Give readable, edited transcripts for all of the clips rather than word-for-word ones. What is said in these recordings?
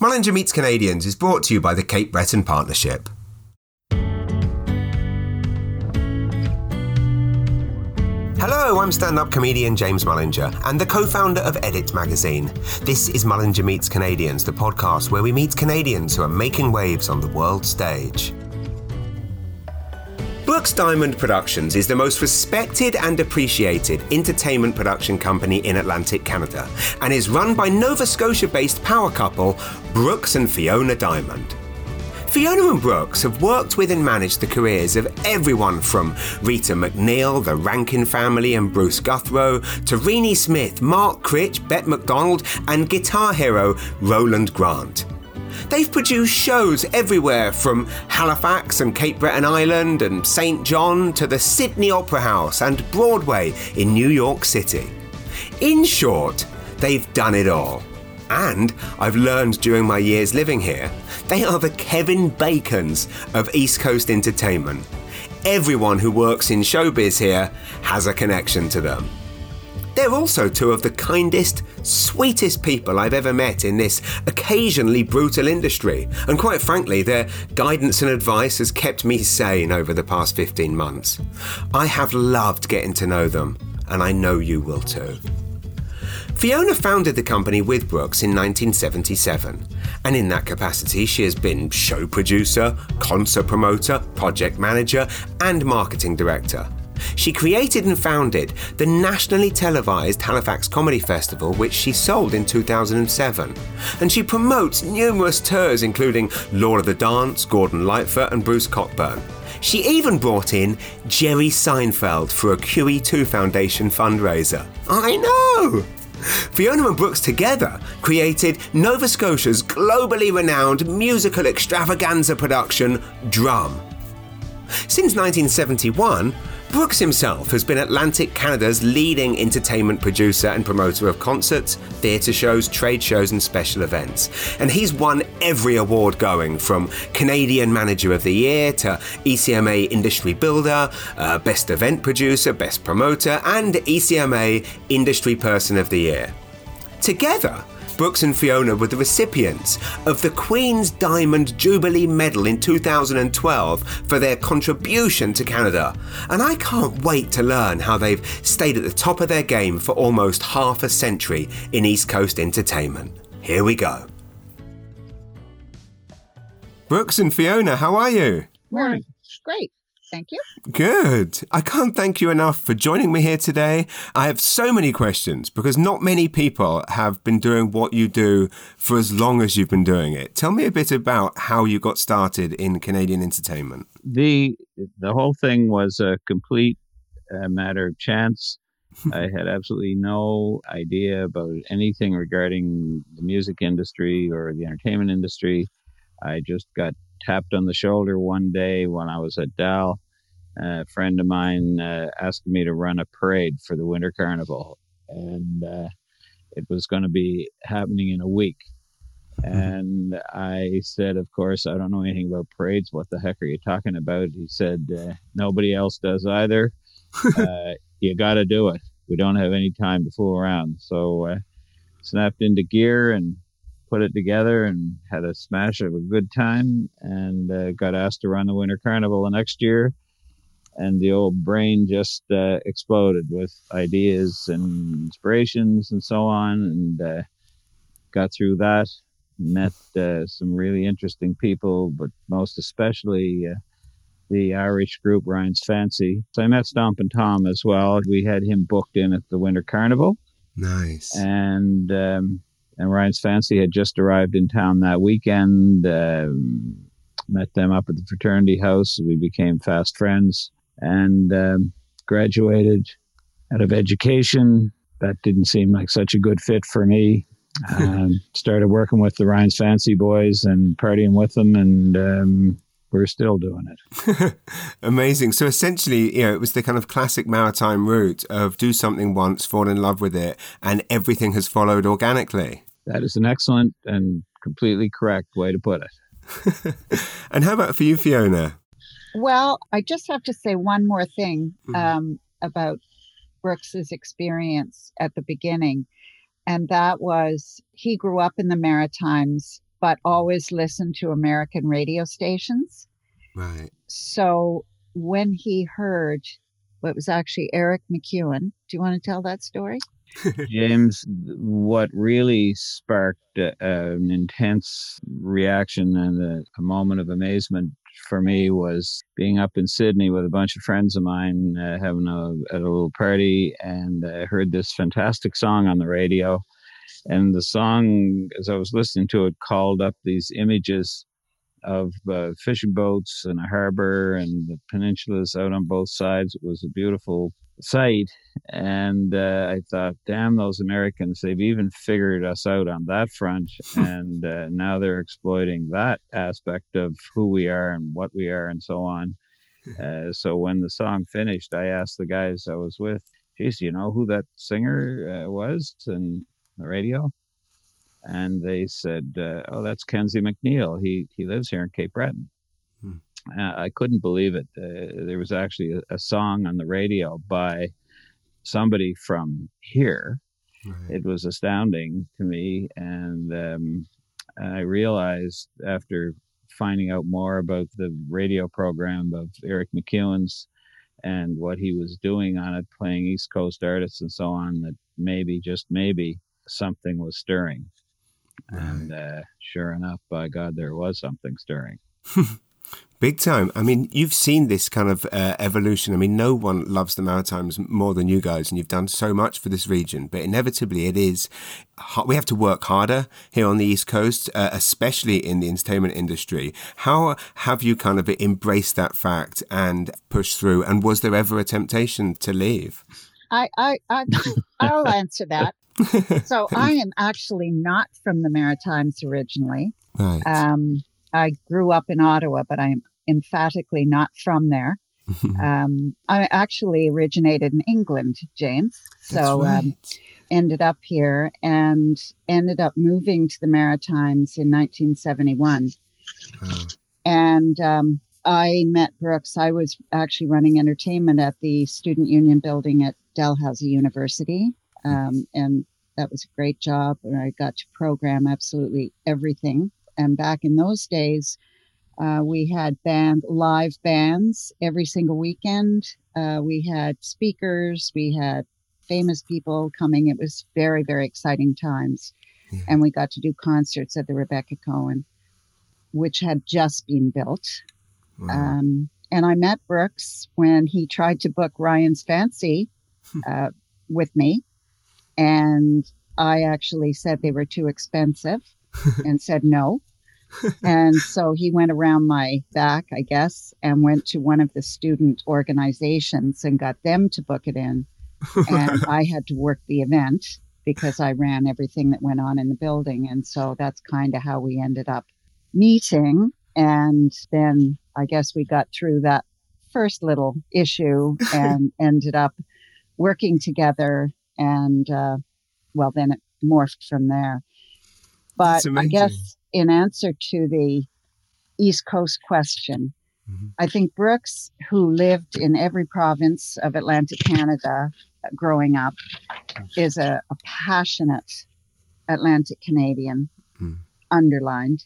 Mullinger Meets Canadians is brought to you by the Cape Breton Partnership. Hello, I'm stand-up comedian James Mullinger and the co-founder of Edit magazine. This is Mullinger Meets Canadians, the podcast where we meet Canadians who are making waves on the world stage. Brooks Diamond Productions is the most respected and appreciated entertainment production company in Atlantic Canada and is run by Nova Scotia-based power couple Brooks and Fiona Diamond. Fiona and Brooks have worked with and managed the careers of everyone from Rita McNeil, the Rankin family and Bruce Guthrow, to Renee Smith, Mark Critch, Bette McDonald and guitar hero Roland Grant. They've produced shows everywhere from Halifax and Cape Breton Island and St. John to the Sydney Opera House and Broadway in New York City. In short, they've done it all. And I've learned during my years living here, they are the Kevin Bacons of East Coast entertainment. Everyone who works in showbiz here has a connection to them. They're also two of the kindest, sweetest people I've ever met in this occasionally brutal industry. And quite frankly, their guidance and advice has kept me sane over the past 15 months. I have loved getting to know them, and I know you will too. Fiona founded the company with Brooks in 1977, and in that capacity she has been show producer, concert promoter, project manager, and marketing director. She created and founded the nationally televised Halifax Comedy Festival, which she sold in 2007. And she promotes numerous tours, including Lord of the Dance, Gordon Lightfoot and Bruce Cockburn. She even brought in Jerry Seinfeld for a QE2 Foundation fundraiser. I know! Fiona and Brooks together created Nova Scotia's globally renowned musical extravaganza production, Drum. Since 1971, Brooks himself has been Atlantic Canada's leading entertainment producer and promoter of concerts, theatre shows, trade shows and special events. And he's won every award going from Canadian Manager of the Year to ECMA Industry Builder, Best Event Producer, Best Promoter and ECMA Industry Person of the Year. Together, Brooks and Fiona were the recipients of the Queen's Diamond Jubilee Medal in 2012 for their contribution to Canada. And I can't wait to learn how they've stayed at the top of their game for almost half a century in East Coast entertainment. Here we go. Brooks and Fiona, how are you? Morning. Great. Thank you. Good. I can't thank you enough for joining me here today. I have so many questions because not many people have been doing what you do for as long as you've been doing it. Tell me a bit about how you got started in Canadian entertainment. The whole thing was a complete matter of chance. I had absolutely no idea about anything regarding the music industry or the entertainment industry. I just got tapped on the shoulder one day when I was at Dal. A friend of mine asked me to run a parade for the Winter Carnival, and it was going to be happening in a week. And I said, of course, I don't know anything about parades. What the heck are you talking about? He said, nobody else does either. You got to do it. We don't have any time to fool around. So snapped into gear and put it together and had a smash of a good time, and got asked to run the Winter Carnival the next year. And the old brain just exploded with ideas and inspirations and so on, and got through that, met some really interesting people, but most especially the Irish group Ryan's Fancy. So I met Stompin' Tom as well. We had him booked in at the Winter Carnival. Nice. And Ryan's Fancy had just arrived in town that weekend. Met them up at the fraternity house. We became fast friends and graduated out of education. That didn't seem like such a good fit for me. Started working with the Ryan's Fancy boys and partying with them, and we're still doing it. Amazing. So essentially, it was the kind of classic maritime route of do something once, fall in love with it, and everything has followed organically. That is an excellent and completely correct way to put it. And how about for you, Fiona? Well, I just have to say one more thing about Brooks's experience at the beginning. And that was, he grew up in the Maritimes but always listened to American radio stations. Right. So when he heard what was actually Eric McEwen, do you want to tell that story? James, what really sparked an intense reaction and a moment of amazement for me was being up in Sydney with a bunch of friends of mine having a little party, and I heard this fantastic song on the radio. And the song, as I was listening to it, called up these images of fishing boats and a harbor and the peninsulas out on both sides. It was a beautiful sight. And I thought, damn those Americans, they've even figured us out on that front. And now they're exploiting that aspect of who we are and what we are and so on. So when the song finished, I asked the guys I was with, geez, you know who that singer was and the radio? And they said, oh, that's Kenzie McNeil. He lives here in Cape Breton. I couldn't believe it. There was actually a song on the radio by somebody from here. Right. It was astounding to me. And I realized after finding out more about the radio program of Eric McEwen's and what he was doing on it, playing East Coast artists and so on, that maybe, just maybe, something was stirring. Right. And sure enough, by God, there was something stirring. Big time. I mean, you've seen this kind of evolution. I mean, no one loves the Maritimes more than you guys, and you've done so much for this region. But inevitably, we have to work harder here on the East Coast, especially in the entertainment industry. How have you kind of embraced that fact and pushed through? And was there ever a temptation to leave? I'll answer that. So I am actually not from the Maritimes originally. Right. I grew up in Ottawa, but I'm emphatically not from there. I actually originated in England, James. So right. Ended up here and ended up moving to the Maritimes in 1971. Oh. And I met Brooks. I was actually running entertainment at the Student Union building at Dalhousie University. And that was a great job. And I got to program absolutely everything. And back in those days, we had live bands every single weekend. We had speakers. We had famous people coming. It was very, very exciting times. Yeah. And we got to do concerts at the Rebecca Cohen, which had just been built. Wow. And I met Brooks when he tried to book Ryan's Fancy with me. And I actually said they were too expensive and said no. And so he went around my back, I guess, and went to one of the student organizations and got them to book it in. And I had to work the event because I ran everything that went on in the building. And so that's kind of how we ended up meeting. And then I guess we got through that first little issue and ended up working together. And, then it morphed from there. But I guess in answer to the East Coast question, I think Brooks, who lived in every province of Atlantic Canada growing up, is a passionate Atlantic Canadian, underlined.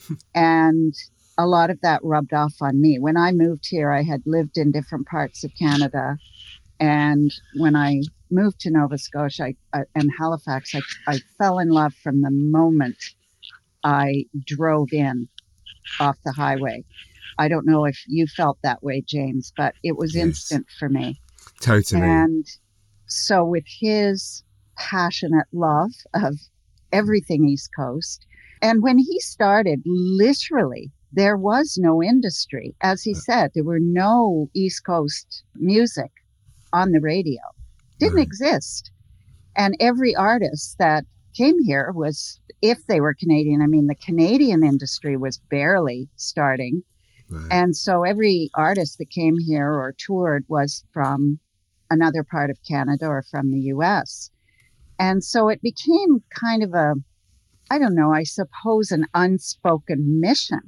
And a lot of that rubbed off on me. When I moved here, I had lived in different parts of Canada. And when I moved to Nova Scotia and Halifax, I fell in love from the moment I drove in off the highway. I don't know if you felt that way, James, but it was instant for me. Totally. And so with his passionate love of everything East Coast, and when he started, literally, there was no industry. As he said, there were no East Coast music on the radio. Didn't exist. And every artist that came here was, if they were Canadian, I mean, the Canadian industry was barely starting. Right. And so every artist that came here or toured was from another part of Canada or from the US. And so it became kind of I suppose an unspoken mission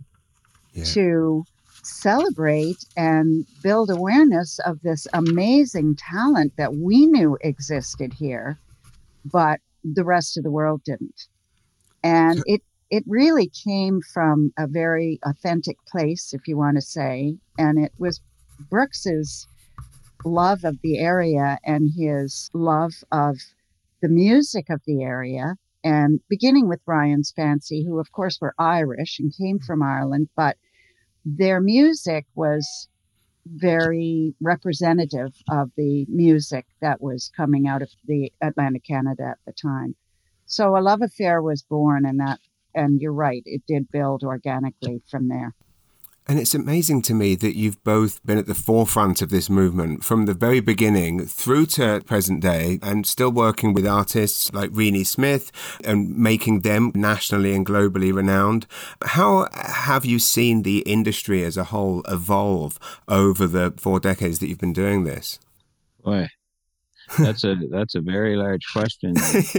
to celebrate and build awareness of this amazing talent that we knew existed here, but the rest of the world didn't. And it really came from a very authentic place, if you want to say. And it was Brooks's love of the area and his love of the music of the area. And beginning with Ryan's Fancy, who, of course, were Irish and came from Ireland, but their music was very representative of the music that was coming out of the Atlantic Canada at the time. So a love affair was born, and you're right, it did build organically from there. And it's amazing to me that you've both been at the forefront of this movement from the very beginning through to present day, and still working with artists like Renee Smith and making them nationally and globally renowned. How have you seen the industry as a whole evolve over the 4 decades that you've been doing this? Boy, that's a very large question.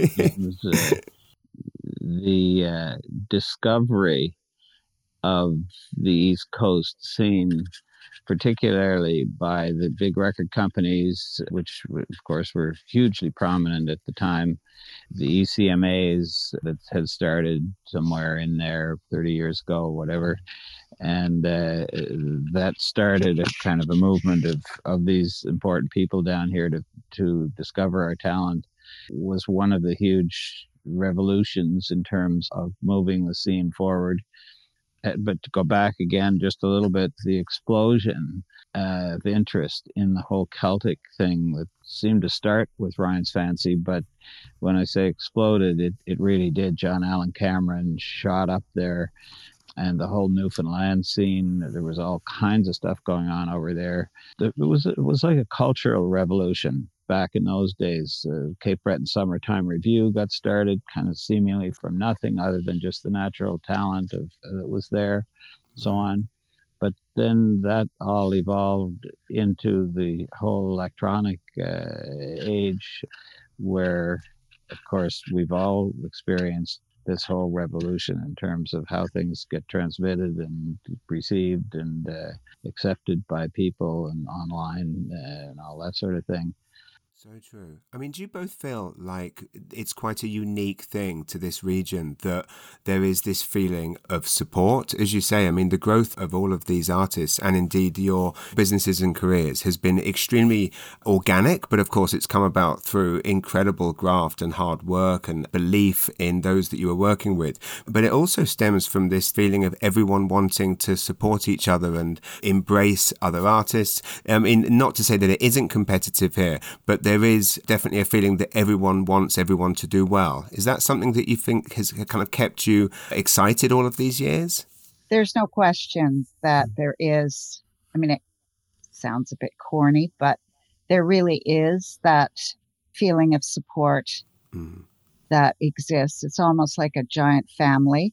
The discovery of the East Coast scene, particularly by the big record companies, which of course were hugely prominent at the time, the ECMAs that had started somewhere in there 30 years ago, whatever. And that started a kind of a movement of these important people down here to discover our talent, was one of the huge revolutions in terms of moving the scene forward. But to go back again just a little bit, the explosion of interest in the whole Celtic thing that seemed to start with Ryan's Fancy, but when I say exploded, it really did. John Allen Cameron shot up there, and the whole Newfoundland scene, there was all kinds of stuff going on over there. It was like a cultural revolution. Back in those days, Cape Breton Summertime Review got started kind of seemingly from nothing other than just the natural talent that was there, so on. But then that all evolved into the whole electronic age, where, of course, we've all experienced this whole revolution in terms of how things get transmitted and received and accepted by people and online and all that sort of thing. So true. I mean, do you both feel like it's quite a unique thing to this region that there is this feeling of support, as you say? I mean, the growth of all of these artists and indeed your businesses and careers has been extremely organic, but of course it's come about through incredible graft and hard work and belief in those that you were working with. But it also stems from this feeling of everyone wanting to support each other and embrace other artists. I mean, not to say that it isn't competitive here, but there is definitely a feeling that everyone wants everyone to do well. Is that something that you think has kind of kept you excited all of these years? There's no question that there is. I mean, it sounds a bit corny, but there really is that feeling of support that exists. It's almost like a giant family.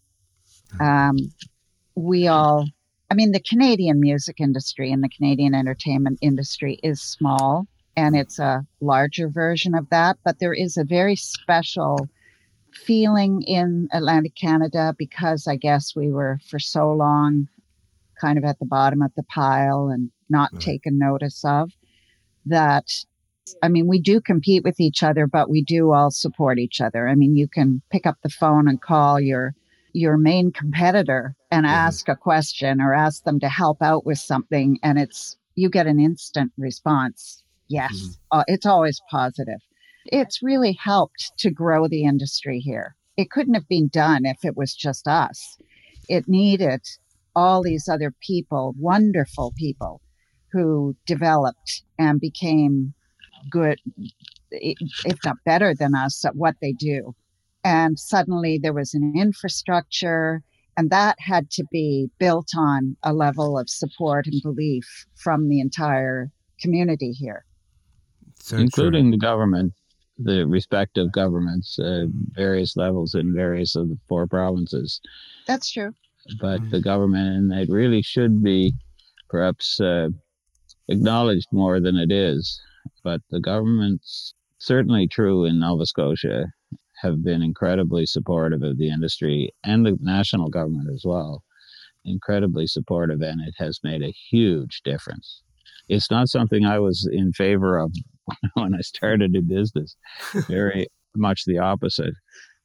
We all, I mean, the Canadian music industry and the Canadian entertainment industry is small, and it's a larger version of that, but there is a very special feeling in Atlantic Canada because I guess we were for so long kind of at the bottom of the pile and not taken notice of that. I mean, we do compete with each other, but we do all support each other. I mean, you can pick up the phone and call your main competitor and ask a question or ask them to help out with something, and you get an instant response. Yes, it's always positive. It's really helped to grow the industry here. It couldn't have been done if it was just us. It needed all these other people, wonderful people, who developed and became good, if not better than us, at what they do. And suddenly there was an infrastructure, and that had to be built on a level of support and belief from the entire community here. So including the government, the respective governments, various levels in various of the 4 provinces. That's true. But the government, and it really should be perhaps acknowledged more than it is, but the governments, certainly true in Nova Scotia, have been incredibly supportive of the industry, and the national government as well, incredibly supportive, and it has made a huge difference. It's not something I was in favor of when I started in business. Very much the opposite.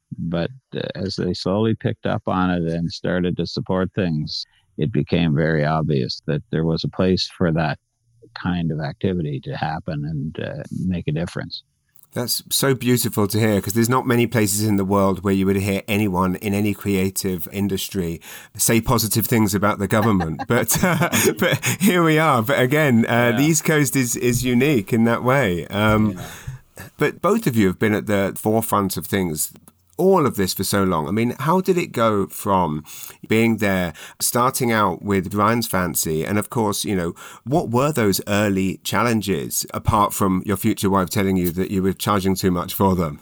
But as they slowly picked up on it and started to support things, it became very obvious that there was a place for that kind of activity to happen and make a difference. That's so beautiful to hear, because there's not many places in the world where you would hear anyone in any creative industry say positive things about the government. But but here we are. But again, the East Coast is unique in that way. But both of you have been at the forefront of things, all of this for so long. I mean, how did it go from being there, starting out with Ryan's Fancy? And of course, you know, what were those early challenges, apart from your future wife telling you that you were charging too much for them?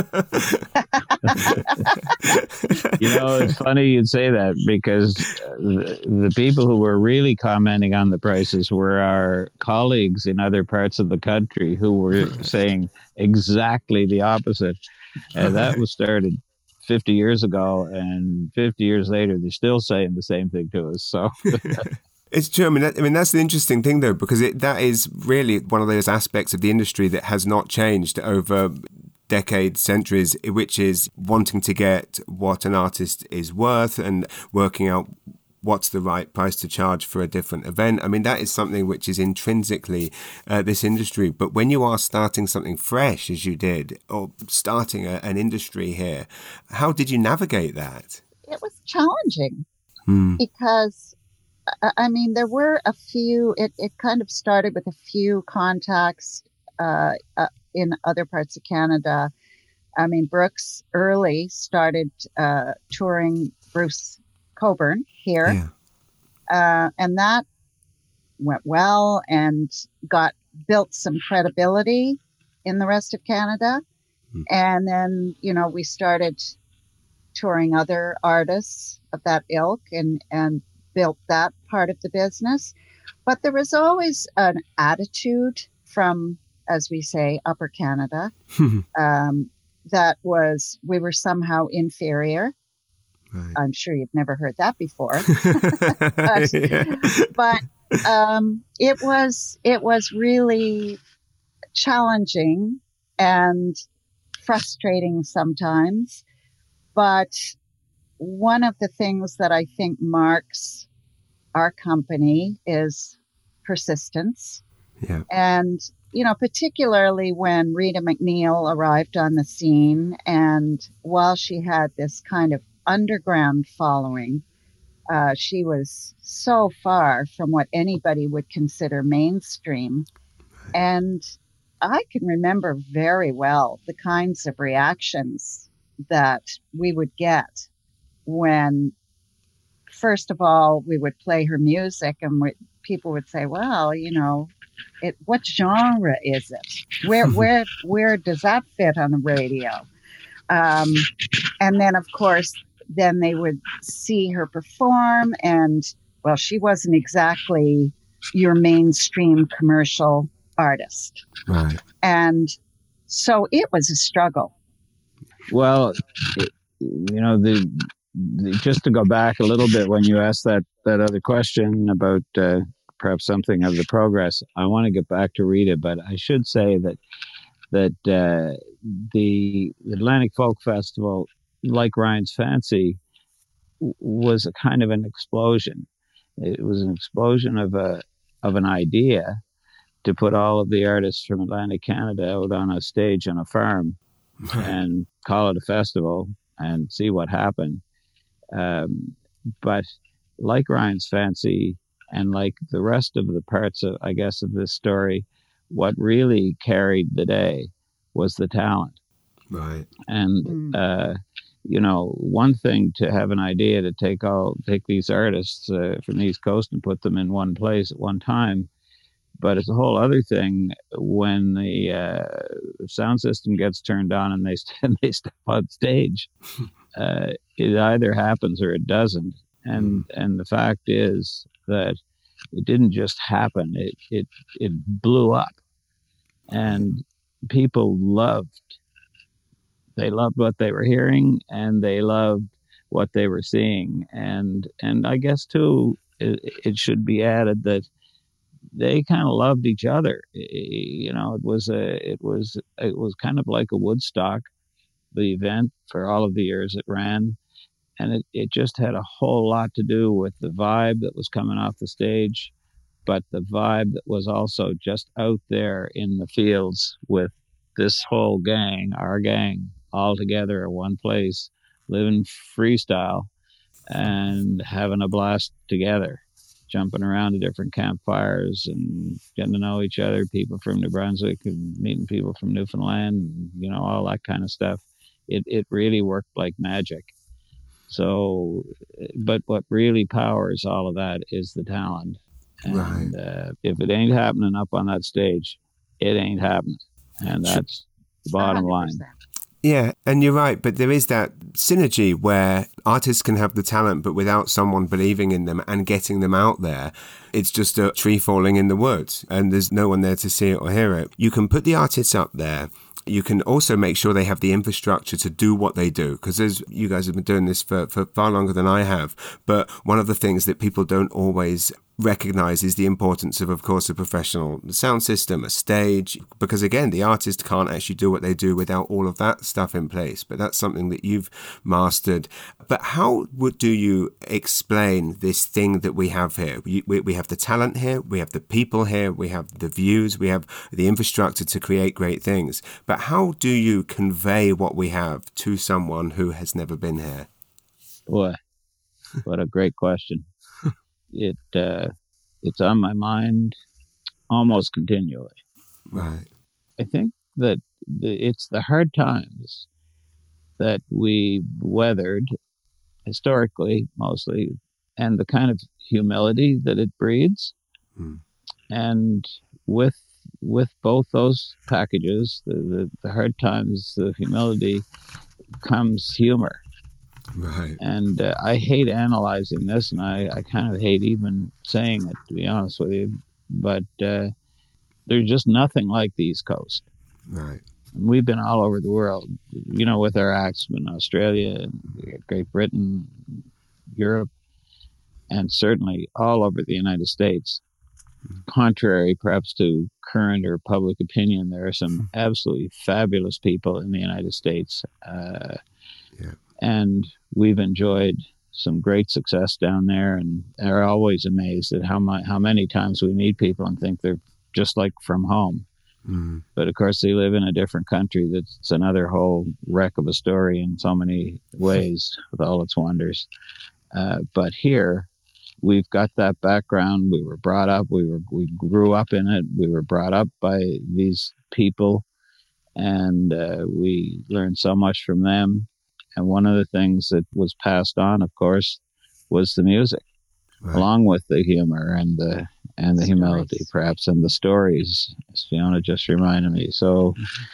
You know, it's funny you'd say that, because the people who were really commenting on the prices were our colleagues in other parts of the country who were saying exactly the opposite. And that was started 50 years ago, and 50 years later, they're still saying the same thing to us. So it's true. I mean, that's the interesting thing, though, because that is really one of those aspects of the industry that has not changed over decades, centuries, which is wanting to get what an artist is worth and working out what's the right price to charge for a different event. I mean, that is something which is intrinsically this industry. But when you are starting something fresh, as you did, or starting an industry here, how did you navigate that? It was challenging because, I mean, there were a few, it kind of started with a few contacts in other parts of Canada. I mean, Brooks early started touring Bruce Cockburn here. Yeah. And that went well and built some credibility in the rest of Canada. And then, you know, we started touring other artists of that ilk and built that part of the business. But there was always an attitude from, as we say, Upper Canada, that was, we were somehow inferior. Right. I'm sure you've never heard that before. but it was really challenging and frustrating sometimes. But one of the things that I think marks our company is persistence. Yeah. And, you know, particularly when Rita McNeil arrived on the scene, and while she had this kind of underground following, she was so far from what anybody would consider mainstream. And I can remember very well the kinds of reactions that we would get when, first of all, we would play her music and people would say, well, you know, what genre is it? Where does that fit on the radio? And then, of course, then they would see her perform, and, well, she wasn't exactly your mainstream commercial artist. Right. And so it was a struggle. Well, you know, just to go back a little bit, when you asked that other question about perhaps something of the progress, I want to get back to Rita, but I should say that the Atlantic Folk Festival, like Ryan's Fancy, was a kind of an explosion. It was an explosion of an idea to put all of the artists from Atlantic Canada out on a stage on a farm and call it a festival and see what happened. But like Ryan's Fancy and like the rest of the parts of, I guess, of this story, what really carried the day was the talent. Right. And, you know, one thing to have an idea to take these artists from the East Coast and put them in one place at one time. But it's a whole other thing when the sound system gets turned on and they step on stage. It either happens or it doesn't. And the fact is that it didn't just happen. It blew up, and people loved. They loved what they were hearing, and they loved what they were seeing. And I guess too, it should be added that they kind of loved each other. You know, it was kind of like a Woodstock, the event for all of the years it ran. And it just had a whole lot to do with the vibe that was coming off the stage, but the vibe that was also just out there in the fields with this whole gang, our gang, all together at one place, living freestyle and having a blast together, jumping around to different campfires and getting to know each other, people from New Brunswick and meeting people from Newfoundland, all that kind of stuff. It really worked like magic. So, but what really powers all of that is the talent. And if it ain't happening up on that stage, it ain't happening. And that's the bottom 100%. Line. Yeah, and you're right, but there is that synergy where artists can have the talent, but without someone believing in them and getting them out there, it's just a tree falling in the woods and there's no one there to see it or hear it. You can put the artists up there. You can also make sure they have the infrastructure to do what they do, because as you guys have been doing this for far longer than I have. But one of the things that people don't always recognize is the importance of course, a professional sound system, a stage, because again, the artist can't actually do what they do without all of that stuff in place. But that's something that you've mastered. But how do you explain this thing that we have here? We have the talent here, we have the people here, we have the views, we have the infrastructure to create great things. But how do you convey what we have to someone who has never been here? Boy, what a great question. It's on my mind almost continually. Right. I think that it's the hard times that we weathered historically, mostly, and the kind of humility that it breeds. And with both those packages, the hard times, the humility, comes humor. Right. And I hate analyzing this, and I kind of hate even saying it, to be honest with you. But there's just nothing like the East Coast. Right. We've been all over the world, with our acts in Australia, Great Britain, Europe, and certainly all over the United States. Contrary, perhaps, to current or public opinion, there are some absolutely fabulous people in the United States. And we've enjoyed some great success down there, and are always amazed at how many times we meet people and think they're just like from home. But of course, they live in a different country that's another whole wreck of a story in so many ways, with all its wonders. But here, we've got that background. We were brought up. We grew up in it. We were brought up by these people, and we learned so much from them. And one of the things that was passed on, of course, was the music, along with the humor and the humility, perhaps, and the stories, as Fiona just reminded me. So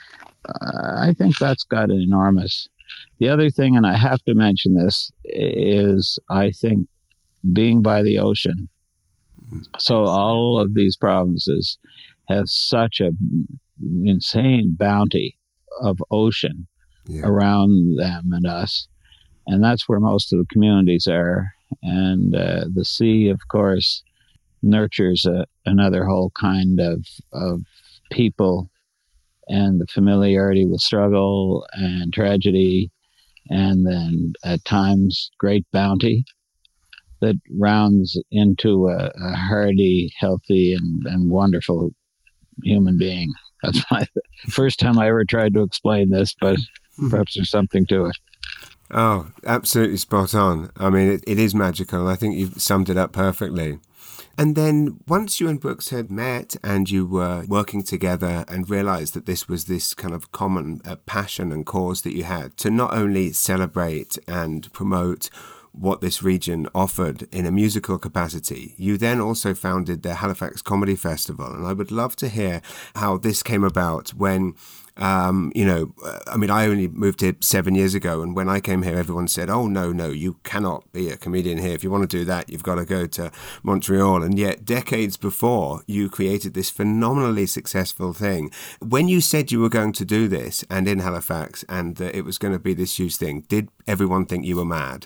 I think that's got an enormous. The other thing, and I have to mention this, is I think being by the ocean. So all of these provinces have such a insane bounty of ocean around them and us. And that's where most of the communities are. And the sea, of course, nurtures another whole kind of people, and the familiarity with struggle and tragedy, and then at times great bounty that rounds into a hardy, healthy, and wonderful human being. That's my first time I ever tried to explain this, but perhaps there's something to it. Oh, absolutely spot on. I mean, it is magical. I think you've summed it up perfectly. And then once you and Brooks had met and you were working together and realized that this was this kind of common passion and cause that you had to not only celebrate and promote what this region offered in a musical capacity, you then also founded the Halifax Comedy Festival. And I would love to hear how this came about when, I only moved here 7 years ago. And when I came here, everyone said, oh, no, you cannot be a comedian here. If you want to do that, you've got to go to Montreal. And yet decades before, you created this phenomenally successful thing. When you said you were going to do this and in Halifax and it was going to be this huge thing, did everyone think you were mad?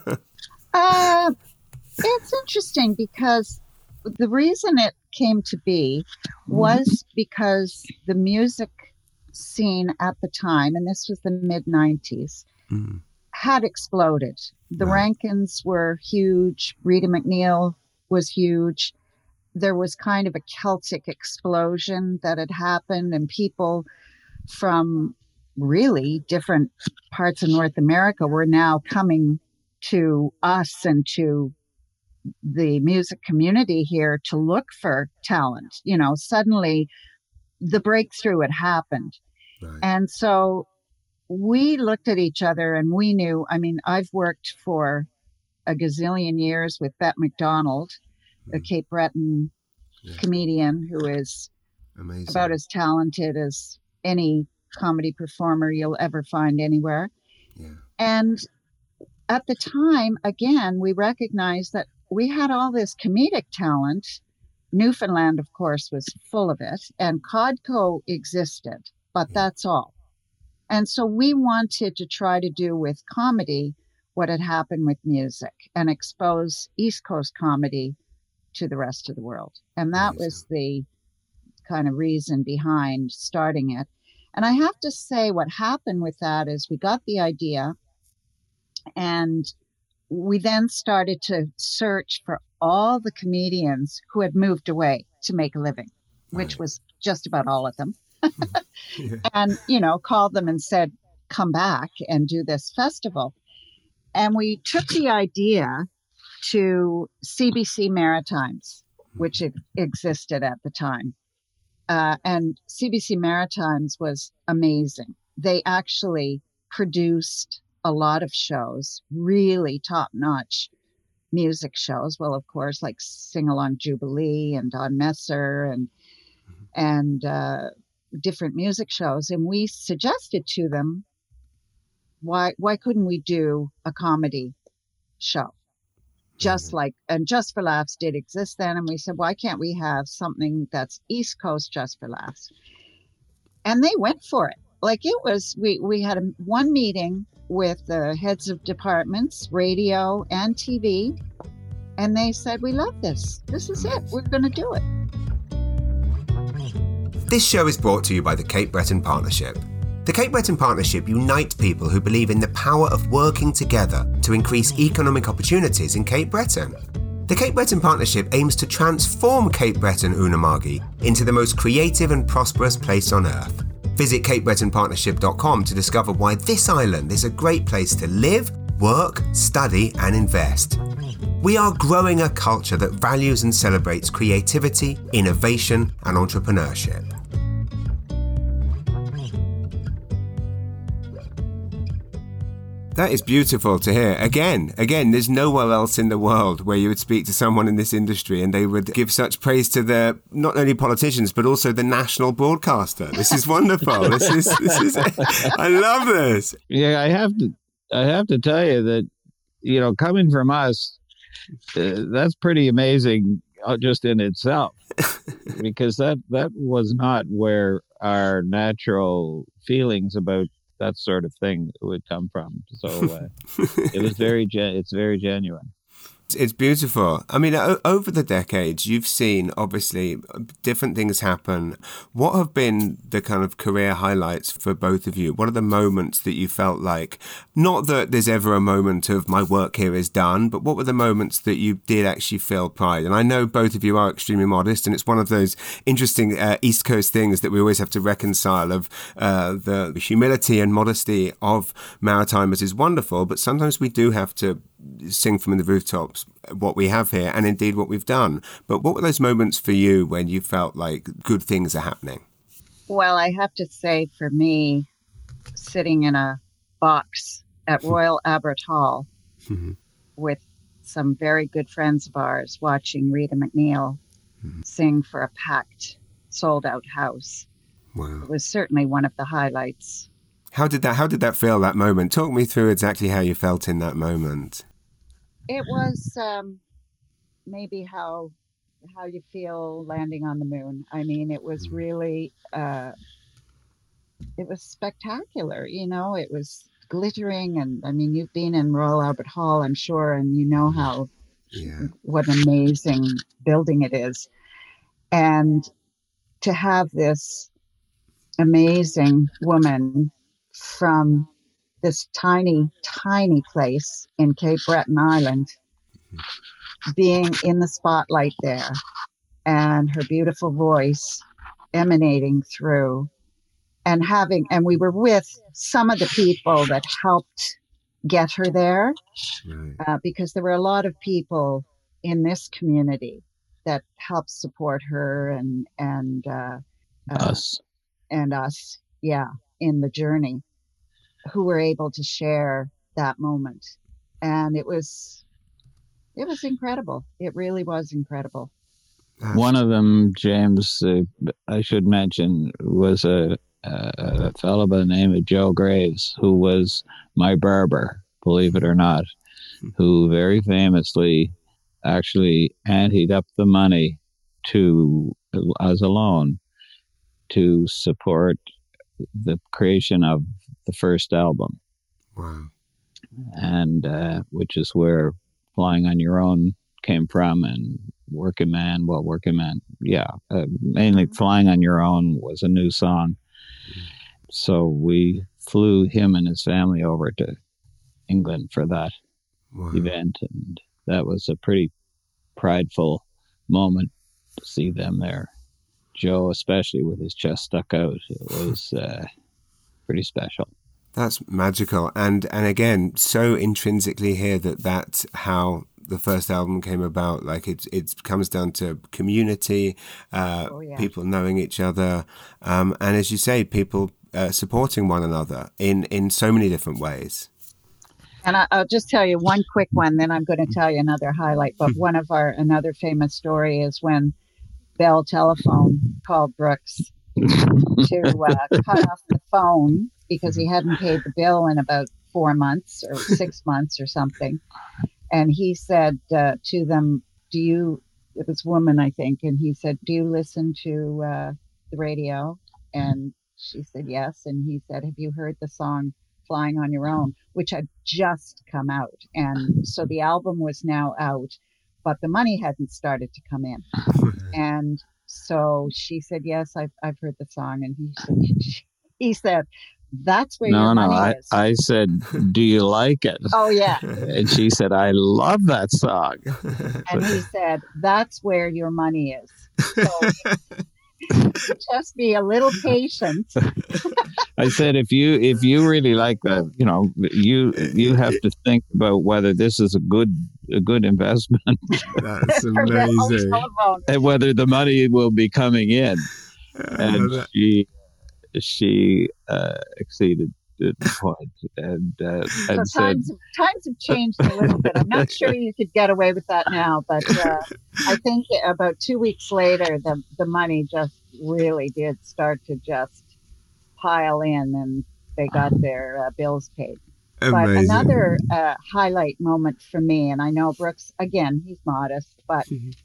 It's interesting because the reason it came to be was because the music scene at the time, and this was the mid-90s, had exploded. The Rankins were huge. Rita McNeil was huge. There was kind of a Celtic explosion that had happened, and people from really different parts of North America were now coming to us and to the music community here to look for talent. You know, suddenly the breakthrough had happened. Right. And so we looked at each other and we knew, I mean, I've worked for a gazillion years with Bette McDonald, a Cape Breton comedian who is amazing, about as talented as any comedy performer you'll ever find anywhere. Yeah. And at the time, again, we recognized that we had all this comedic talent. Newfoundland, of course, was full of it, and Codco existed, but that's all. And so we wanted to try to do with comedy what had happened with music and expose East Coast comedy to the rest of the world. And that was the kind of reason behind starting it. And I have to say what happened with that is we got the idea and we then started to search for all the comedians who had moved away to make a living, which was just about all of them. And, you know, called them and said, come back and do this festival. And we took the idea to CBC Maritimes, which existed at the time. And CBC Maritimes was amazing. They actually produced a lot of shows, really top-notch music shows. Well, of course, like Sing Along Jubilee and Don Messer and different music shows. And we suggested to them, why couldn't we do a comedy show? Just like, and Just for Laughs did exist then. And we said, why can't we have something that's East Coast Just for Laughs? And they went for it. Like it was, we had one meeting with the heads of departments, radio and TV. And they said, we love this. This is it. We're going to do it. This show is brought to you by the Cape Breton Partnership. The Cape Breton Partnership unites people who believe in the power of working together to increase economic opportunities in Cape Breton. The Cape Breton Partnership aims to transform Cape Breton Unama'ki into the most creative and prosperous place on earth. Visit CapeBretonPartnership.com to discover why this island is a great place to live, work, study and invest. We are growing a culture that values and celebrates creativity, innovation and entrepreneurship. That is beautiful to hear. Again, there's nowhere else in the world where you would speak to someone in this industry and they would give such praise to the not only politicians but also the national broadcaster. This is wonderful. This is I love this. Yeah, I have to tell you that, you know, coming from us, that's pretty amazing just in itself, because that was not where our natural feelings about that sort of thing would come from. So it was it's very genuine. It's beautiful. I mean, over the decades, you've seen, obviously, different things happen. What have been the kind of career highlights for both of you? What are the moments that you felt like, not that there's ever a moment of my work here is done, but what were the moments that you did actually feel pride? And I know both of you are extremely modest, and it's one of those interesting East Coast things that we always have to reconcile of the humility and modesty of Maritimers is wonderful, but sometimes we do have to sing from the rooftops what we have here and indeed what we've done. But what were those moments for you when you felt like good things are happening? Well, I have to say for me, sitting in a box at Royal Albert Hall with some very good friends of ours watching Rita McNeil sing for a packed, sold-out house. Wow. It was certainly one of the highlights. How did that feel, that moment? Talk me through exactly how you felt in that moment. It was maybe how you feel landing on the moon. I mean, it was really, it was spectacular, you know, it was glittering. And I mean, you've been in Royal Albert Hall, I'm sure, and you know how, what an amazing building it is. And to have this amazing woman from this tiny, tiny place in Cape Breton Island being in the spotlight there, and her beautiful voice emanating through, and we were with some of the people that helped get her there, because there were a lot of people in this community that helped support her Us. and us, yeah, in the journey, who were able to share that moment. And it was incredible. It really was incredible. One of them, James, I should mention, was a fellow by the name of Joe Graves, who was my barber, believe it or not, who very famously actually anteed up the money to as a loan to support the creation of the first album. Wow. And which is where Flying on Your Own came from, and Working Man, mainly Flying on Your Own was a new song. So we flew him and his family over to England for that event, and that was a pretty prideful moment to see them there. Joe, especially with his chest stuck out, it was pretty special. That's magical, and again, so intrinsically here that's how the first album came about. Like it comes down to community, people knowing each other, and as you say, people supporting one another in so many different ways. And I'll just tell you one quick one, then I'm going to tell you another highlight. But another famous story is when Bell Telephone called Brooks to cut off the phone because he hadn't paid the bill in about 4 months or 6 months or something. And he said to them, it was woman, I think, and he said, do you listen to the radio? And she said, yes. And he said, have you heard the song Flying on Your Own, which had just come out? And so the album was now out, but the money hadn't started to come in. And so she said, yes, I've heard the song. And he said, that's where your money is. I said, do you like it? Oh, yeah. And she said, I love that song. And he said, that's where your money is. So just be a little patient. I said, if you really like that, you have to think about whether this is a good investment. That's amazing. And whether the money will be coming in. And she exceeded the point, and so said, times have changed a little bit. I'm not sure you could get away with that now, but I think about 2 weeks later, the money just really did start to just pile in, and they got their bills paid. Amazing. But another highlight moment for me, and I know Brooks, again, he's modest, but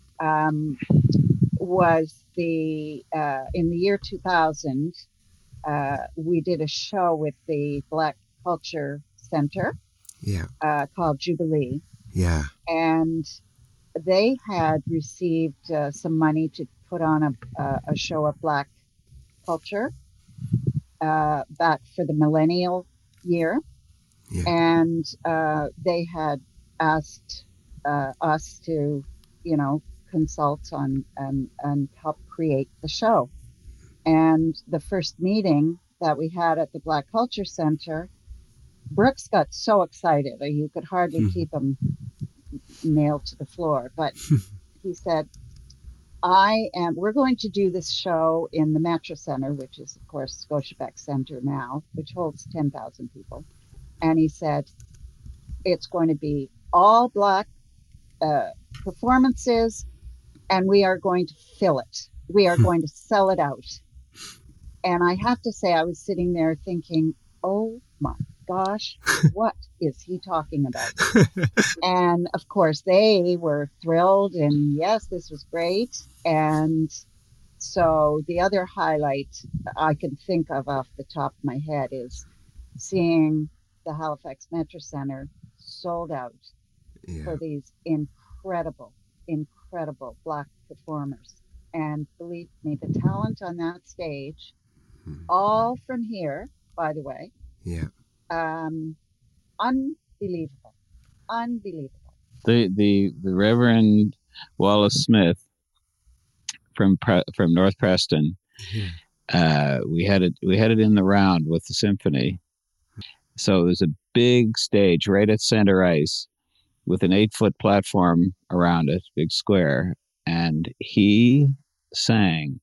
was in the year 2000. We did a show with the Black Culture Center, called Jubilee. Yeah. And they had received some money to put on a show of Black culture back for the millennial year. Yeah. And they had asked us to, consult on and help create the show. And the first meeting that we had at the Black Culture Center, Brooks got so excited, you could hardly keep him nailed to the floor. But he said, we're going to do this show in the Metro Center, which is, of course, Scotiabank Center now, which holds 10,000 people. And he said, it's going to be all Black performances, and we are going to fill it. We are going to sell it out. And I have to say, I was sitting there thinking, oh my gosh, what is he talking about? And of course, they were thrilled, and yes, this was great. And so the other highlight I can think of off the top of my head is seeing the Halifax Metro Center sold out for these incredible Black performers. And believe me, the talent on that stage all from here, by the way. Yeah. Unbelievable. Unbelievable. The Reverend Wallace Smith from North Preston. We had it in the round with the symphony. So there's a big stage right at center ice with an 8-foot platform around it, big square, and he sang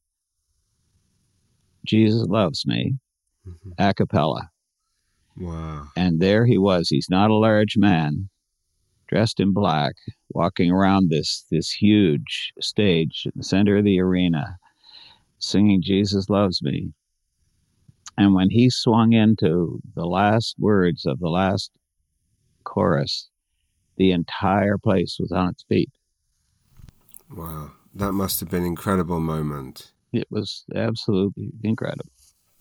"Jesus Loves Me" a cappella. Wow. And there he was. He's not a large man, dressed in black, walking around this huge stage in the center of the arena, singing "Jesus Loves Me." And when he swung into the last words of the last chorus, the entire place was on its feet. Wow. That must have been an incredible moment. It was absolutely incredible.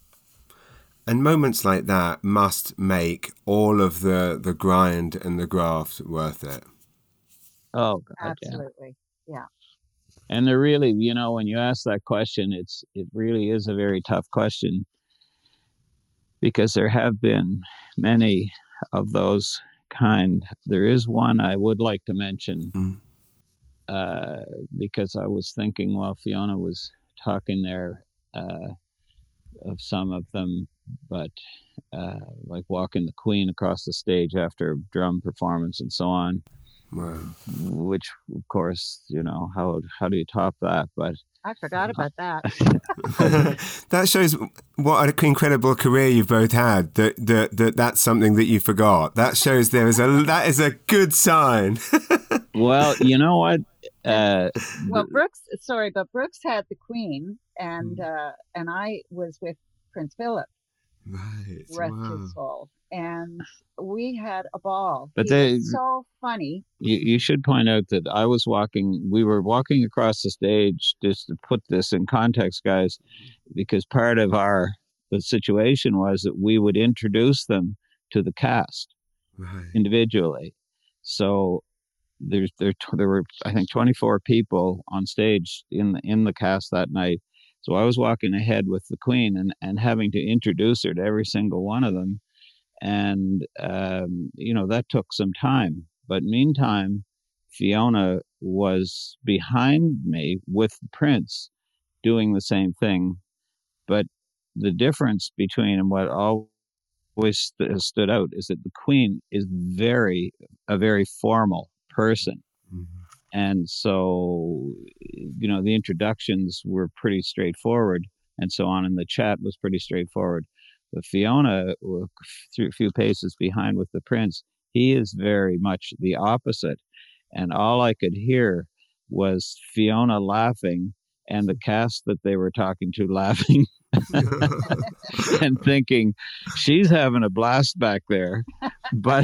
And moments like that must make all of the grind and the graft worth it. Oh, God, absolutely. Yeah. And they're really, when you ask that question, it really is a very tough question, because there have been many of those kind. There is one I would like to mention, because I was thinking while Fiona was talking there of some of them, but like walking the Queen across the stage after a drum performance and so on. Wow. Which, of course, how do you top that? But I forgot about that. That shows what an incredible career you've both had. That's something that you forgot. That shows that is a good sign. Well, you know what? Brooks had the Queen, and I was with Prince Philip. Right. Rest his soul. And we had a ball. But he was so funny. You should point out that we were walking across the stage, just to put this in context, guys, because part of the situation was that we would introduce them to the cast individually. So there were, I think, 24 people on stage in the cast that night. So I was walking ahead with the Queen and having to introduce her to every single one of them. And, that took some time. But meantime, Fiona was behind me with the Prince doing the same thing. But the difference between and what always stood out is that the Queen is a very formal person. And so, the introductions were pretty straightforward and so on. And the chat was pretty straightforward. But Fiona, a few paces behind with the Prince, he is very much the opposite. And all I could hear was Fiona laughing and the cast that they were talking to laughing and thinking, she's having a blast back there. But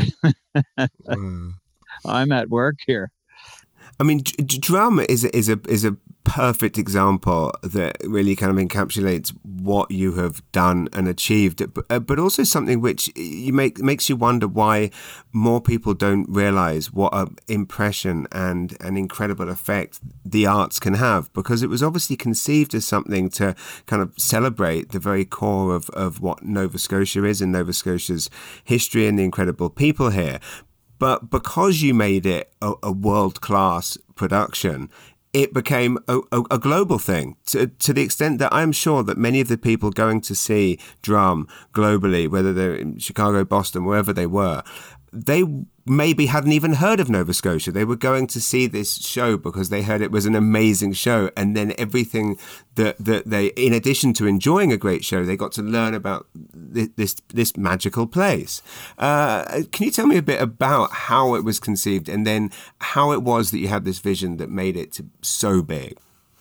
I'm at work here. I mean, drama is a perfect example that really kind of encapsulates what you have done and achieved, but also something which makes you wonder why more people don't realize what an impression and an incredible effect the arts can have, because it was obviously conceived as something to kind of celebrate the very core of what Nova Scotia is and Nova Scotia's history and the incredible people here. But because you made it a world-class production, it became a global thing to the extent that I'm sure that many of the people going to see Drum globally, whether they're in Chicago, Boston, wherever they were, they maybe hadn't even heard of Nova Scotia. They were going to see this show because they heard it was an amazing show. And then everything that they, in addition to enjoying a great show, they got to learn about this magical place. Can you tell me a bit about how it was conceived and then how it was that you had this vision that made it so big?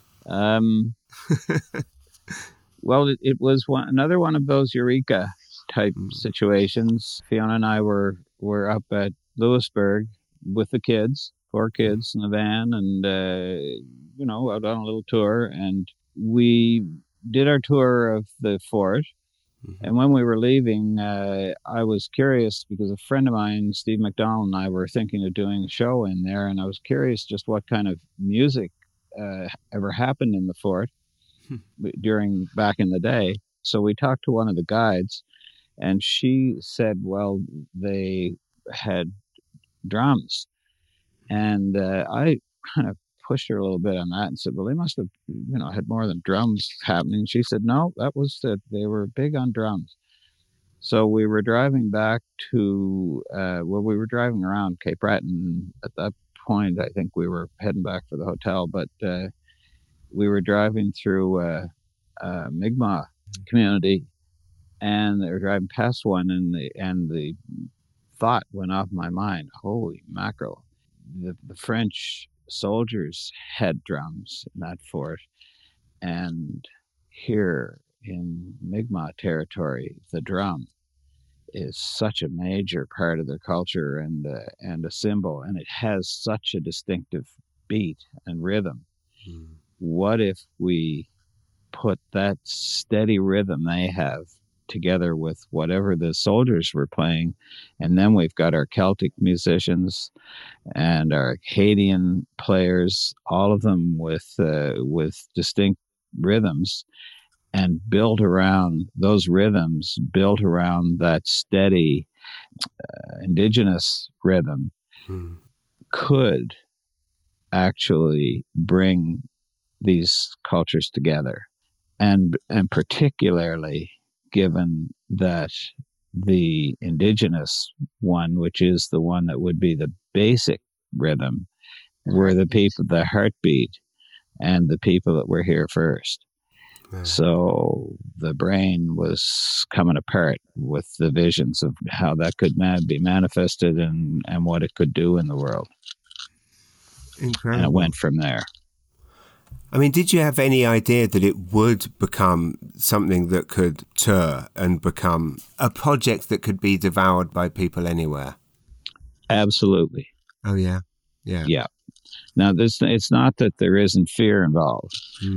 Well, it was another one of those eureka type situations. Fiona and I were up at Lewisburg with the kids, 4 kids in the van, and out on a little tour. And we did our tour of the fort. And when we were leaving, I was curious because a friend of mine, Steve McDonald, and I were thinking of doing a show in there, and I was curious just what kind of music ever happened in the fort back in the day. So we talked to one of the guides, and she said, well, they had drums. And I kind of pushed her a little bit on that and said, well, they must have, had more than drums happening. She said, no, that was it. They were big on drums. So we were driving back to, we were driving around Cape Breton. At that point, I think we were heading back for the hotel, but we were driving through Mi'kmaq community, and they were driving past one, and the thought went off my mind, holy mackerel, the French soldiers had drums in that fort, and here in Mi'kmaq territory, the drum is such a major part of their culture and a symbol, and it has such a distinctive beat and rhythm. What if we put that steady rhythm they have together with whatever the soldiers were playing, and then we've got our Celtic musicians and our Acadian players, all of them with distinct rhythms, and built around those rhythms, built around that steady indigenous rhythm, could actually bring these cultures together. And particularly given that the indigenous one, which is the one that would be the basic rhythm, were the people, the heartbeat, and the people that were here first. Yeah. So the brain was coming apart with the visions of how that could be manifested and what it could do in the world. Incredible. And it went from there. I mean, did you have any idea that it would become something that could tour and become a project that could be devoured by people anywhere? Absolutely. Oh, yeah. Yeah. Yeah. Now, it's not that there isn't fear involved.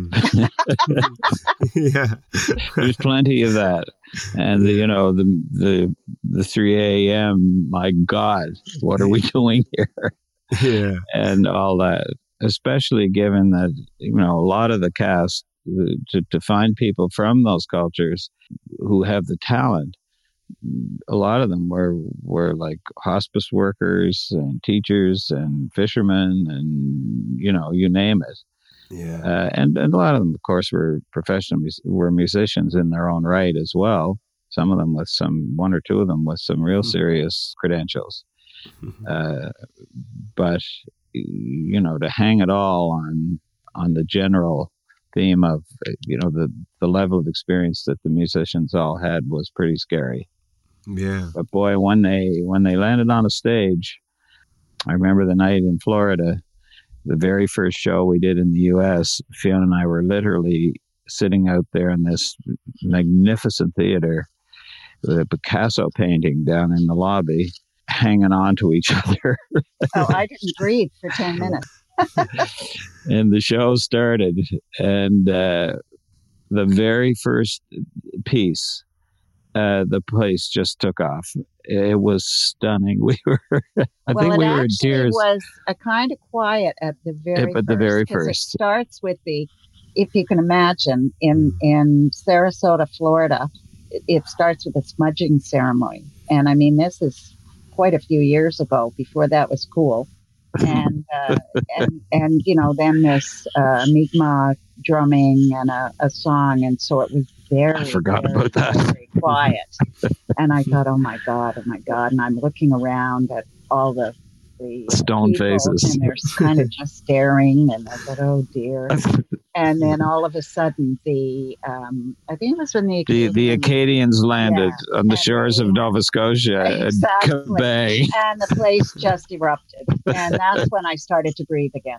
Yeah. There's plenty of that. And, the 3 a.m., my God, what are we doing here? Yeah. And all that. Especially given that, a lot of the cast, to find people from those cultures who have the talent, a lot of them were like hospice workers and teachers and fishermen and, you name it. Yeah. And a lot of them, of course, were were musicians in their own right as well. Some of them one or two of them with some real serious credentials. But to hang it all on the general theme of, the level of experience that the musicians all had was pretty scary. Yeah. But boy, when they landed on a stage, I remember the night in Florida, the very first show we did in the U.S., Fiona and I were literally sitting out there in this magnificent theater with a Picasso painting down in the lobby, hanging on to each other. Oh, I didn't breathe for 10 minutes. And the show started, and the very first piece, the place just took off. It was stunning. We were, I think we were in tears. It was a kind of quiet at the very first. It starts with if you can imagine, in Sarasota, Florida, it starts with a smudging ceremony. And I mean, this is quite a few years ago. Before that was cool. And then there's Mi'kmaq drumming and a song, and so it was I forgot about that. Very quiet. And I thought, oh my god, and I'm looking around at all the stone faces, and they're kind of just staring, and I thought, oh dear. And then all of a sudden, I think it was when the Acadians landed on the shores of Nova Scotia, exactly. And kabang. And the place just erupted, and that's when I started to breathe again.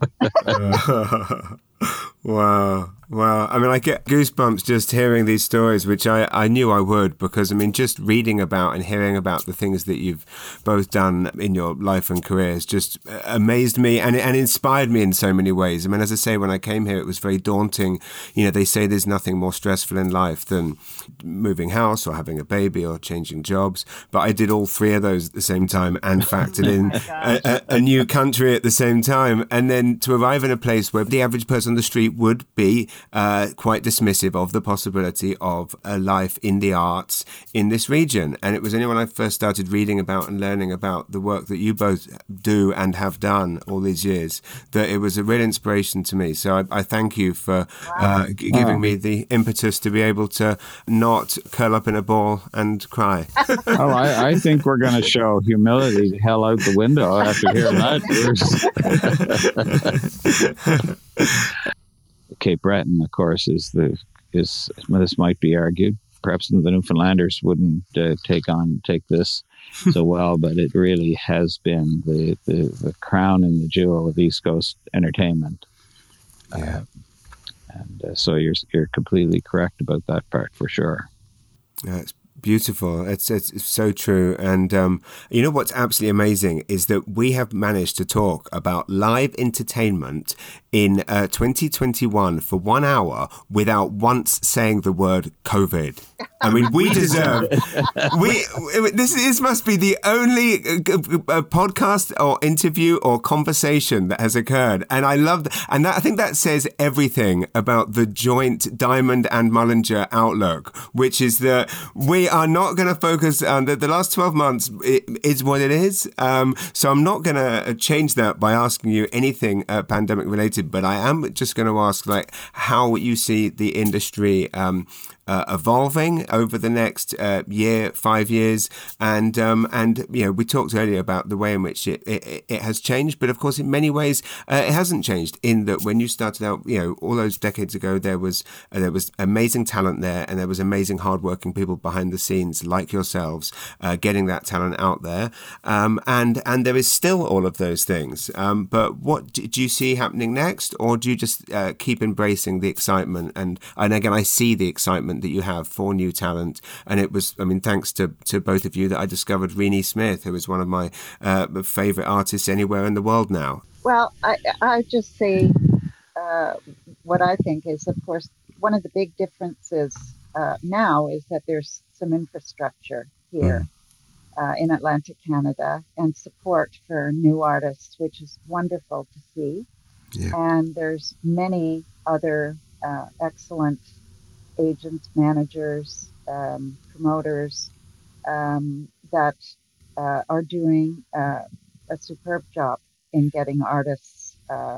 Wow. I mean, I get goosebumps just hearing these stories, which I knew I would, because, I mean, just reading about and hearing about the things that you've both done in your life and careers just amazed me and inspired me in so many ways. I mean, as I say, when I came here, it was very daunting. They say there's nothing more stressful in life than moving house or having a baby or changing jobs. But I did all three of those at the same time and factored in a new country at the same time. And then to arrive in a place where the average person on the street would be quite dismissive of the possibility of a life in the arts in this region. And it was only when I first started reading about and learning about the work that you both do and have done all these years that it was a real inspiration to me. So I thank you for giving me the impetus to be able to not curl up in a ball and cry. I think we're going to show humility the hell out the window after hearing that. Cape Breton, of course, is this might be argued. Perhaps the Newfoundlanders wouldn't take this so well, but it really has been the crown and the jewel of East Coast entertainment. Yeah. So you're completely correct about that part for sure. Yeah, it's beautiful. It's so true. And you know what's absolutely amazing is that we have managed to talk about live entertainment in 2021 for 1 hour without once saying the word COVID. I mean, we deserve. This must be the only podcast or interview or conversation that has occurred, and I love that. And I think that says everything about the joint Diamond and Mullinger outlook, which is that we are not going to focus on the last 12 months. It is what it is. So I'm not going to change that by asking you anything pandemic related, but I am just going to ask how you see the industry evolving over the next year, 5 years, and we talked earlier about the way in which it has changed, but of course in many ways it hasn't changed. In that when you started out, all those decades ago, there was amazing talent there, and there was amazing hardworking people behind the scenes like yourselves, getting that talent out there, and there is still all of those things. But what do you see happening next, or do you just keep embracing the excitement? And again, I see the excitement that you have for new talent, and it was, thanks to both of you that I discovered Renee Smith, who is one of my favorite artists anywhere in the world now. Well, I just say what I think is, of course, one of the big differences now is that there's some infrastructure here in Atlantic Canada and support for new artists, which is wonderful to see. Yeah. And there's many other excellent agents, managers, promoters that are doing a superb job in getting artists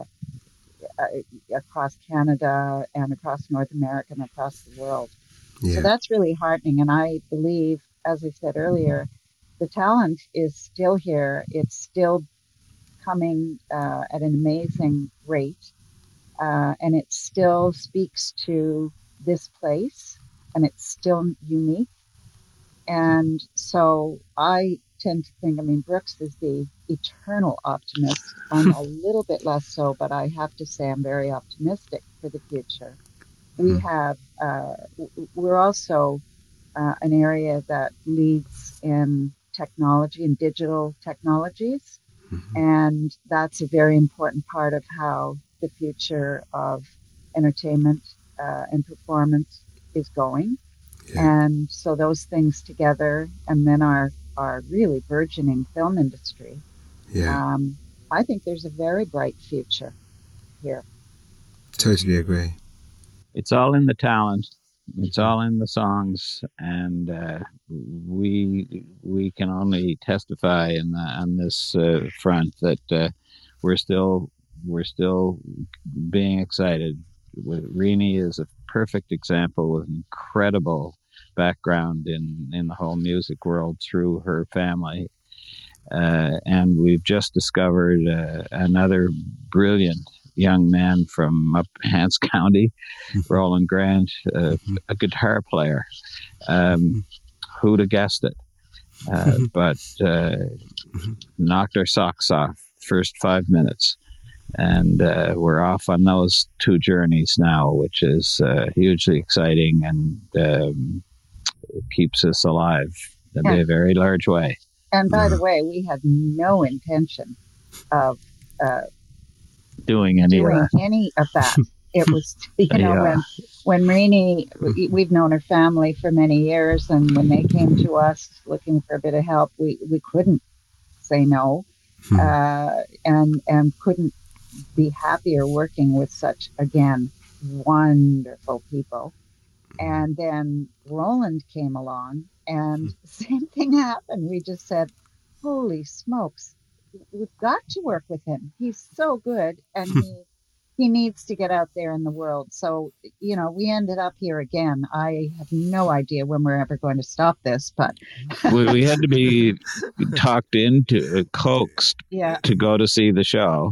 across Canada and across North America and across the world. Yeah. So that's really heartening. And I believe, as I said earlier, the talent is still here. It's still coming at an amazing rate. And it still speaks to this place, and it's still unique. And so I tend to think, Brooks is the eternal optimist. I'm a little bit less so, but I have to say I'm very optimistic for the future. We have, we're also an area that leads in technology and digital technologies. And that's a very important part of how the future of entertainment and performance is going. Yeah. And so those things together, and then our really burgeoning film industry. Yeah. I think there's a very bright future here. Totally agree. It's all in the talent. It's all in the songs, and we can only testify on this front that we're still being excited. Renee is a perfect example with incredible background in the whole music world through her family, and we've just discovered another brilliant young man from up Hants County, Roland Grant, a guitar player. Who'd have guessed it? But knocked our socks off first 5 minutes. And we're off on those two journeys now, which is hugely exciting and keeps us alive in a very large way. And by the way, we had no intention of doing any of that. It was, when Renee, we've known her family for many years, and when they came to us looking for a bit of help, we couldn't say no, and couldn't be happier working with such, again, wonderful people. And then Roland came along, and same thing happened. We just said, holy smokes, we've got to work with him. He's so good, and he needs to get out there in the world. So, we ended up here again. I have no idea when we're ever going to stop this, but we had to be talked into, coaxed to go to see the show.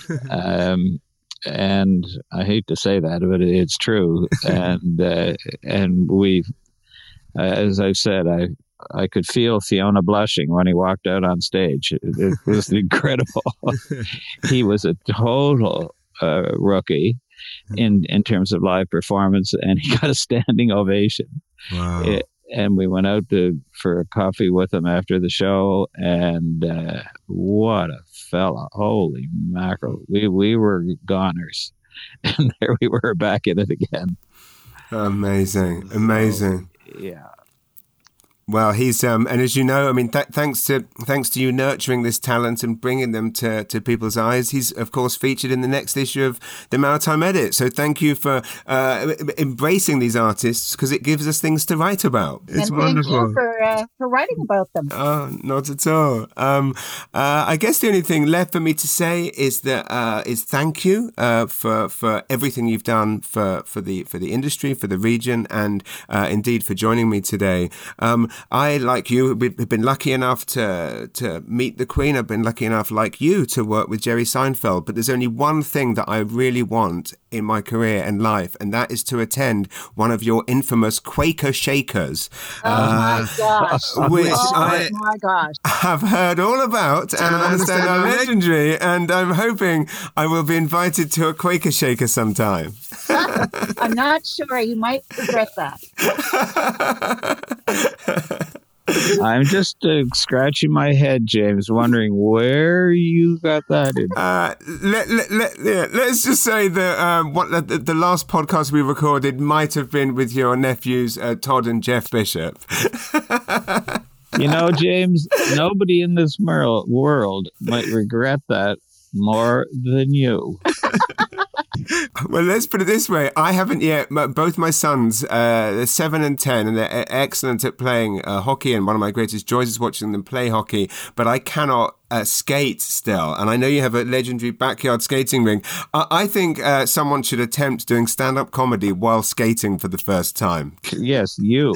And I hate to say that, but it's true. And we, as I've said, I could feel Fiona blushing when he walked out on stage. It was incredible. He was a total rookie in terms of live performance, and he got a standing ovation. Wow. And we went out for a coffee with him after the show, and what a fella. Holy mackerel. We were goners, and there we were back in it again. Amazing. Yeah. Well, he's and as you know, I mean, thanks to you nurturing this talent and bringing them to people's eyes, he's of course featured in the next issue of the Maritime Edit. So thank you for embracing these artists, because it gives us things to write about. It's wonderful. Thank you for writing about them. Oh, not at all. I guess the only thing left for me to say is that is thank you for everything you've done for the industry, for the region, and indeed for joining me today. I, like you, have been lucky enough to meet the Queen. I've been lucky enough, like you, to work with Jerry Seinfeld. But there's only one thing that I really want in my career and life, and that is to attend one of your infamous Quaker Shakers. My gosh. Which my gosh. have heard all about and I understand are legendary, and I'm hoping I will be invited to a Quaker Shaker sometime. I'm not sure. You might regret that. I'm just scratching my head, James, wondering where you got that in. Let's just say that the last podcast we recorded might have been with your nephews, Todd and Jeff Bishop. James, nobody in this world might regret that more than you. Well, let's put it this way. I haven't yet. Both my sons, they're 7 and 10, and they're excellent at playing hockey. And one of my greatest joys is watching them play hockey. But I cannot skate still. And I know you have a legendary backyard skating ring. I think someone should attempt doing stand-up comedy while skating for the first time. Yes, you.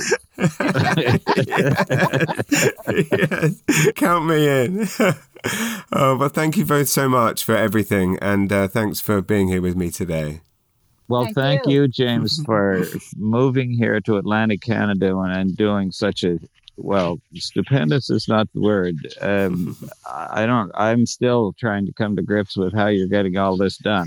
Yes, count me in. Oh, well, thank you both so much for everything, and thanks for being here with me today. Well, thank you, James, for moving here to Atlantic Canada and doing such a, stupendous is not the word. I'm still trying to come to grips with how you're getting all this done.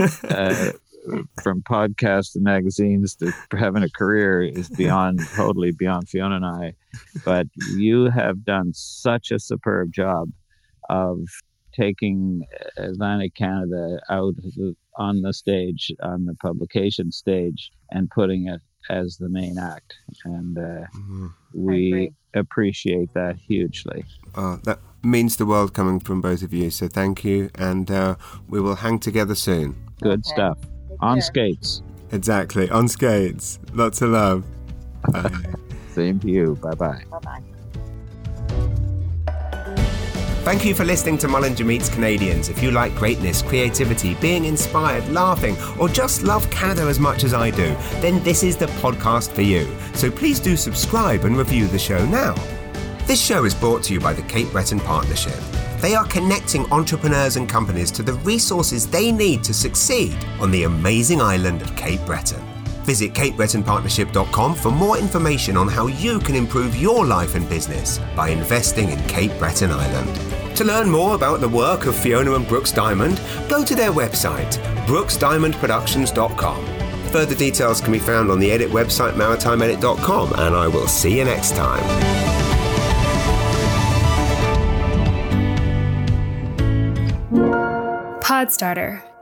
From podcasts to magazines to having a career is totally beyond Fiona and I. But you have done such a superb job of taking Atlantic Canada out on the stage, on the publication stage, and putting it as the main act. And we appreciate that hugely. That means the world coming from both of you. So thank you. And we will hang together soon. Good stuff. On skates. Exactly. On skates. Lots of love. Bye. Same to you. Bye-bye. Bye-bye. Thank you for listening to Mullinger Meets Canadians. If you like greatness, creativity, being inspired, laughing, or just love Canada as much as I do, then this is the podcast for you. So please do subscribe and review the show now. This show is brought to you by the Cape Breton Partnership. They are connecting entrepreneurs and companies to the resources they need to succeed on the amazing island of Cape Breton. Visit CapeBretonPartnership.com for more information on how you can improve your life and business by investing in Cape Breton Island. To learn more about the work of Fiona and Brooks Diamond, go to their website, brooksdiamondproductions.com. Further details can be found on the Edit website, maritimeedit.com, and I will see you next time. Podstarter.